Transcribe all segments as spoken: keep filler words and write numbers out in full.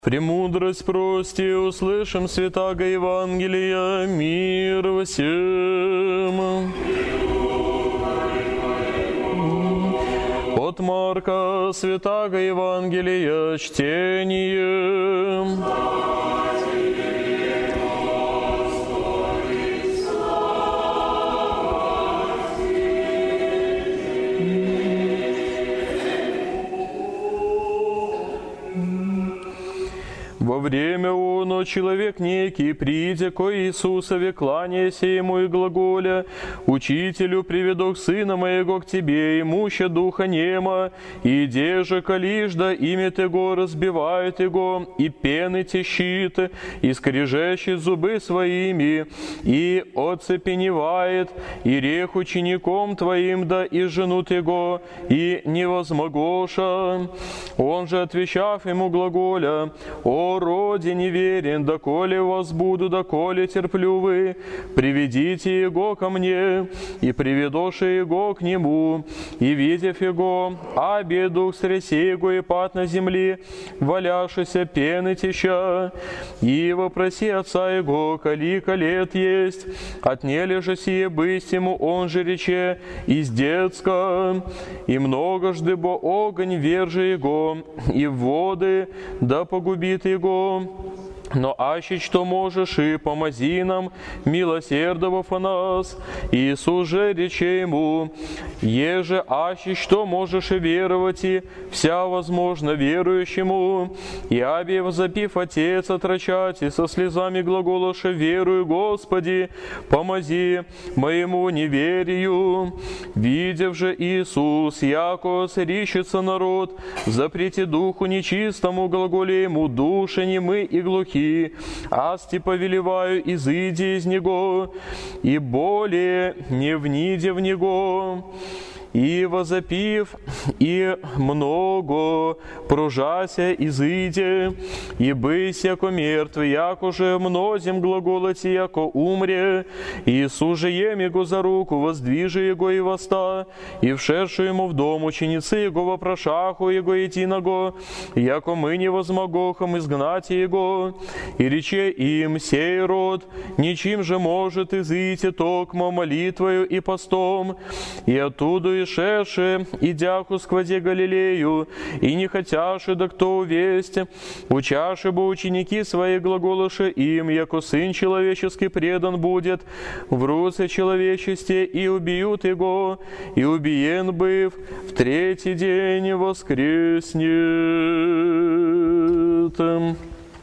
Премудрость прости, услышим святаго Евангелия, мир всем. От Марка святаго Евангелия чтение. Во время оно человек некий, придя ко Иисусове, кланяйся ему и глаголя: «Учителю, приведу сына моего к тебе, имуща духа нема, и деже калижда имя его разбивает его, и пены тещит, и скрежещет зубы своими, и оцепеневает, и рех учеником твоим да и женут его, и невозмогоша». Он же, отвечав ему глаголя: «О, роде неверен, доколе вас буду, доколе терплю вы, приведите его ко мне». И приведоши его к нему, и видев его, аби дух стряси его и пад на земли, валяшися пены теща, и вопроси отца его, колика лет есть, отнели же сие бысть ему, он же рече, из детска, и многожды бо огонь вержи его, и в воды да погубит его. Но аще что можешь, и помози нам, милосердовав о нас. Иисус же рече ему: еже аще что можешь и веровать, и вся возможно верующему. И аби возопив Отец отрочать, и со слезами глаголоша: верую, Господи, помози моему неверию. Видев же Иисус, яко срищется народ, запрети духу нечистому, глаголе ему: души немы и глухи, асти повелеваю, изыди из него, и более не вниде в него. И возопив, и много пружася изыде, и бысь яко мертвый, яко же мнозим глаголоти, яко умре. Иисус же ем его за руку, воздвижи его и воста, и вшедшую ему в дом ученицы его вопрошаху его единого, яко мы не возмогохом изгнать его. И рече им: сей род ничем же может изыти токмо молитвою и постом. И оттуда ишедши, идяху сквозе Галилею, и не хотяши да кто увесть, учаши бы ученики свои глаголоши им, яко Сын Человеческий предан будет в руце человечести, и убьют его, и убиен быв, в третий день воскреснет.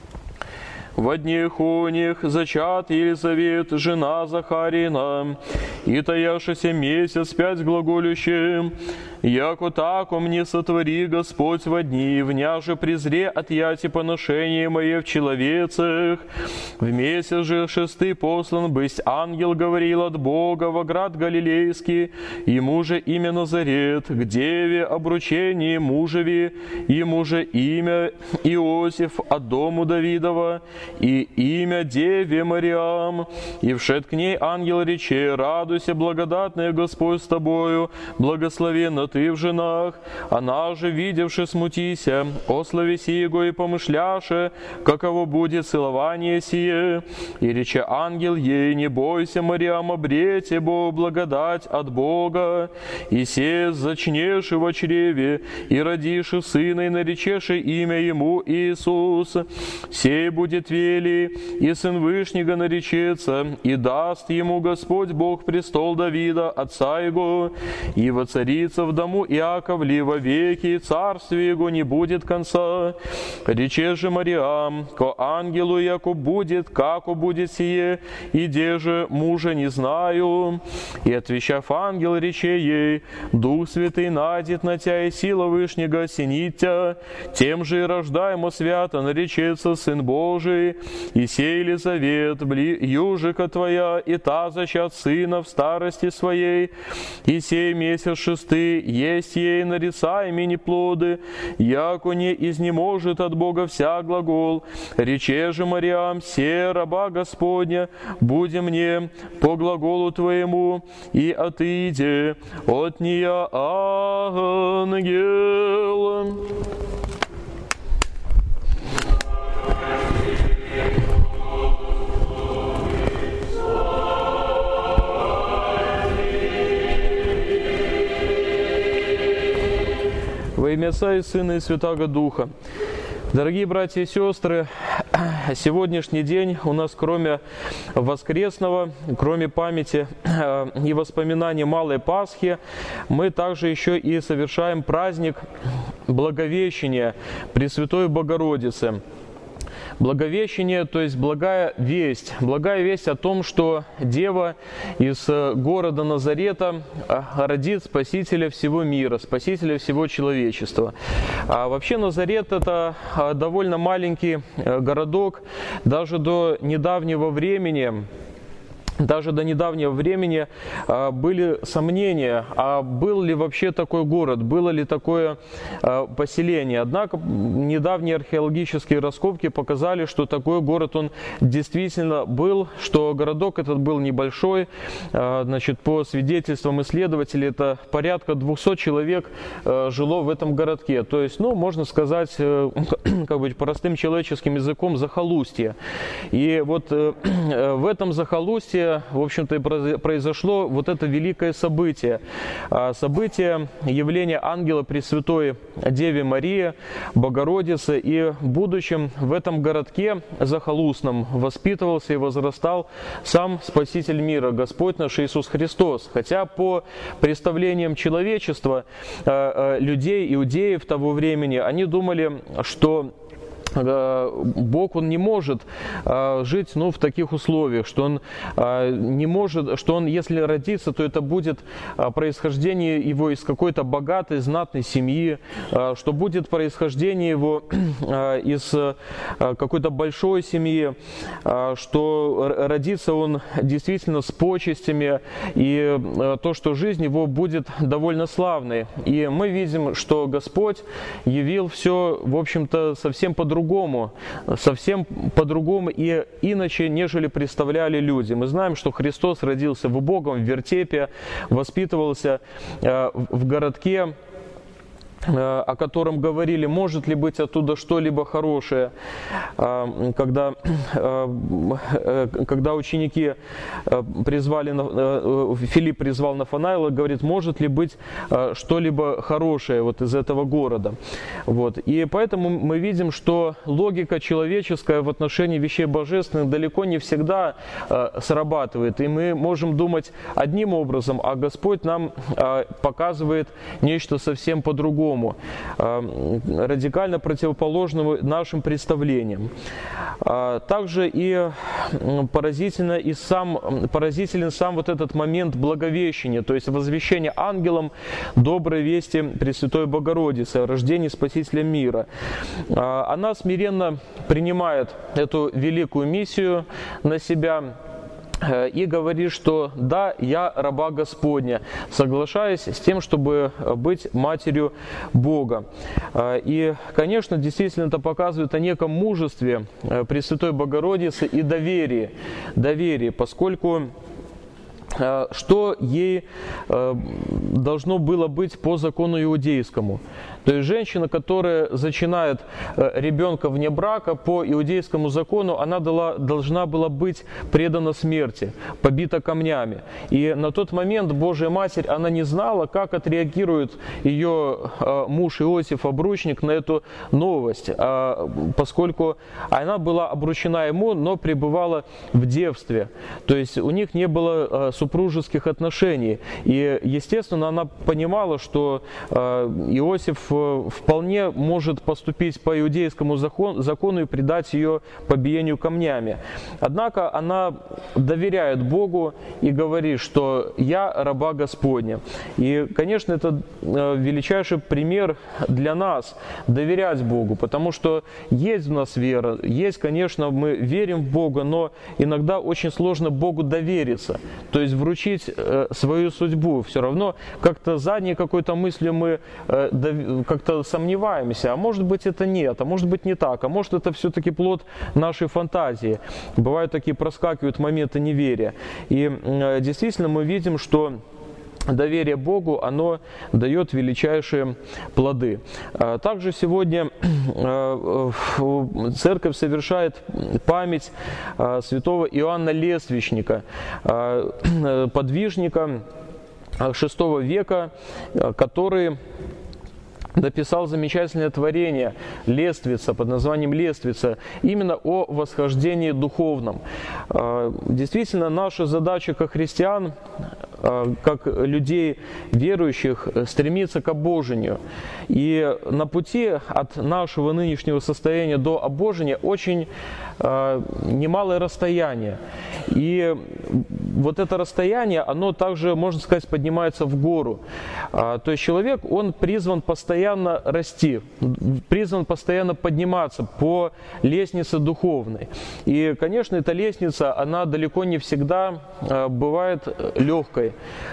Во днях оних зачат Елизавет, жена Захарина, и таяшися месяц пять глаголющим: яко тако мне сотвори Господь во дни, вняже презре отъяти поношение мое в человецах. В месяц же шестый послан бысть ангел говорил от Бога во град Галилейский, ему же имя Назарет, к деве обручение мужеви, ему же имя Иосиф от дому Давидова, и имя деве Мариам. И вшед к ней ангел рече: радуйся, благодатная Господь с тобою, благословенна ты в женах. Она же, видевши, смутися, о славе сего и помышляше, каково будет целование сие. И рече ангел ей: не бойся, Мариам, обрете бо благодать от Бога, и се зачнешь во чреве, и родишь сына, и наречешь имя ему Иисус. Сей будет вели, и сын Вышнего наречется, и даст ему Господь Бог престол Давида, отца его, и воцарится в дому Иаковли во веки, и царствие его не будет конца. Рече же Мариам ко ангелу, яко будет, како будет сие, и де же мужа не знаю. И отвечав ангел, рече ей: Дух Святый надет на тя, и сила Вышнего осенит тя, тем же и рождаемо свято наречется Сын Божий. И сей Елизавет, бли южика твоя, и та зачат сына в старости своей, и сей месяц шестый есть ей нарицаемые неплоды, яко не изнеможет от Бога вся глагол. Рече же Мариам: се раба Господня, буди мне по глаголу твоему, и отыди от нея ангел. Во имя Отца и Сына и Святаго Духа. Дорогие братья и сестры, сегодняшний день у нас кроме воскресного, кроме памяти и воспоминаний Малой Пасхи, мы также еще и совершаем праздник Благовещения Пресвятой Богородицы. Благовещение, то есть благая весть. Благая весть о том, что Дева из города Назарета родит Спасителя всего мира, Спасителя всего человечества. А вообще Назарет – это довольно маленький городок. Даже до недавнего времени Даже до недавнего времени а, были сомнения, а был ли вообще такой город, было ли такое а, поселение. Однако недавние археологические раскопки показали, что такой город он действительно был, что городок этот был небольшой. А, значит, по свидетельствам исследователей, это порядка двухсот человек а, жило в этом городке. То есть, ну, можно сказать, а, как бы простым человеческим языком, захолустье. И вот а, в этом захолустье, в общем-то, и произошло вот это великое событие. Событие явления ангела Пресвятой Деве Марии, Богородицы. И в будущем в этом городке захолустном воспитывался и возрастал сам Спаситель мира, Господь наш Иисус Христос. Хотя по представлениям человечества, людей, иудеев того времени, они думали, что Бог, Он не может а, жить, ну, в таких условиях, что Он а, не может, что Он, если родится, то это будет а, происхождение Его из какой-то богатой, знатной семьи, а, что будет происхождение Его а, из а, какой-то большой семьи, а, что родится Он действительно с почестями, и а, то, что жизнь Его будет довольно славной. И мы видим, что Господь явил все, в общем-то, совсем по-другому. По-другому, совсем по-другому и иначе, нежели представляли люди. Мы знаем, что Христос родился в убогом, в вертепе, воспитывался э, в городке, о котором говорили, может ли быть оттуда что-либо хорошее, когда, когда ученики призвали, Филипп призвал Нафанаила, говорит, может ли быть что-либо хорошее вот из этого города. Вот. И поэтому мы видим, что логика человеческая в отношении вещей божественных далеко не всегда срабатывает. И мы можем думать одним образом, а Господь нам показывает нечто совсем по-другому, радикально противоположному нашим представлениям. Также и поразительно и сам, поразителен сам вот этот момент Благовещения, то есть возвещения ангелам доброй вести Пресвятой Богородицы о рождении Спасителя мира. Она смиренно принимает эту великую миссию на себя и говорит, что да, я раба Господня, соглашаясь с тем, чтобы быть матерью Бога. И, конечно, действительно это показывает о неком мужестве Пресвятой Богородицы и доверии, доверии, поскольку что ей должно было быть по закону иудейскому. То есть женщина, которая зачинает ребенка вне брака, по иудейскому закону она должна была быть предана смерти, побита камнями. И на тот момент Божья Матерь, она не знала, как отреагирует ее муж Иосиф, обручник, на эту новость, поскольку она была обручена ему, но пребывала в девстве. То есть у них не было супружеских отношений. И, естественно, она понимала, что Иосиф вполне может поступить по иудейскому закону и предать ее побиению камнями. Однако она доверяет Богу и говорит, что «я раба Господня». И, конечно, это величайший пример для нас – доверять Богу, потому что есть у нас вера, есть, конечно, мы верим в Бога, но иногда очень сложно Богу довериться, то есть вручить свою судьбу. Все равно как-то задней какой-то мыслью мы как-то сомневаемся, а может быть это нет, а может быть не так, а может это все-таки плод нашей фантазии. Бывают такие, проскакивают моменты неверия. И действительно мы видим, что доверие Богу, оно дает величайшие плоды. Также сегодня Церковь совершает память святого Иоанна Лествичника, подвижника шестого века, который написал замечательное творение «Лествица», под названием «Лествица», именно о восхождении духовном. Действительно, наша задача как христиан, как людей верующих, стремиться к обожению. И на пути от нашего нынешнего состояния до обожения очень немалое расстояние. И вот это расстояние, оно также, можно сказать, поднимается в гору. То есть человек, он призван постоянно расти, призван постоянно подниматься по лестнице духовной. И, конечно, эта лестница, она далеко не всегда бывает легкой.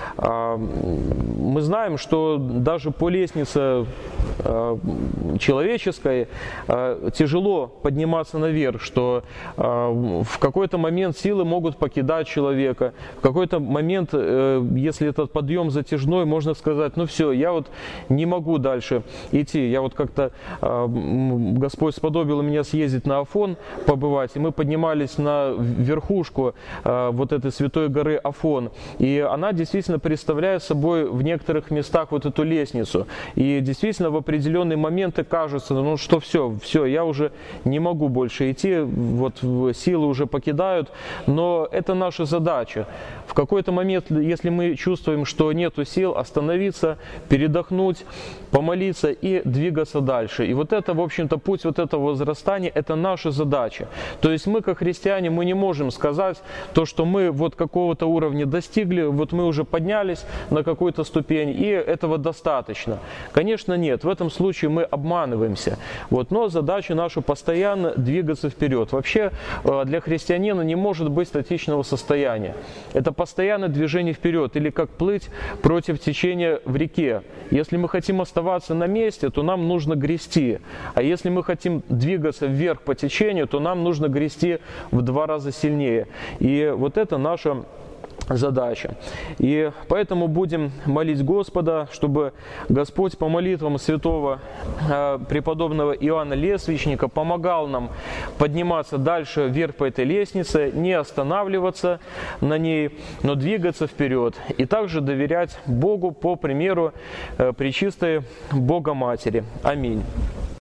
Мы знаем, что даже по лестнице человеческой тяжело подниматься наверх, что в какой-то момент силы могут покидать человека, в какой-то момент, если этот подъем затяжной, можно сказать: ну все, я вот не могу дальше идти. Я вот как-то, Господь сподобил меня съездить на Афон, побывать, и мы поднимались на верхушку вот этой святой горы Афон, и она действительно представляет собой в некоторых местах вот эту лестницу, и действительно в определенные моменты кажется, ну что все, все, я уже не могу больше идти, вот силы уже покидают, но это наша задача. В какой-то момент, если мы чувствуем, что нету сил, остановиться, передохнуть, помолиться и двигаться дальше. И вот это, в общем-то, путь вот этого возрастания, это наша задача. То есть мы, как христиане, мы не можем сказать то, что мы вот какого-то уровня достигли, вот мы уже поднялись на какую-то ступень, и этого достаточно. Конечно, нет. В этом случае мы обманываемся. Вот. Но задача наша постоянно двигаться вперед. Вообще для христианина не может быть статичного состояния. Это постоянное движение вперед, или как плыть против течения в реке. Если мы хотим оставаться на месте, то нам нужно грести. А если мы хотим двигаться вверх по течению, то нам нужно грести в два раза сильнее. И вот это наша задача. И поэтому будем молить Господа, чтобы Господь по молитвам святого э, преподобного Иоанна Лествичника помогал нам подниматься дальше вверх по этой лестнице, не останавливаться на ней, но двигаться вперед. И также доверять Богу по примеру э, Пречистой Богоматери. Аминь.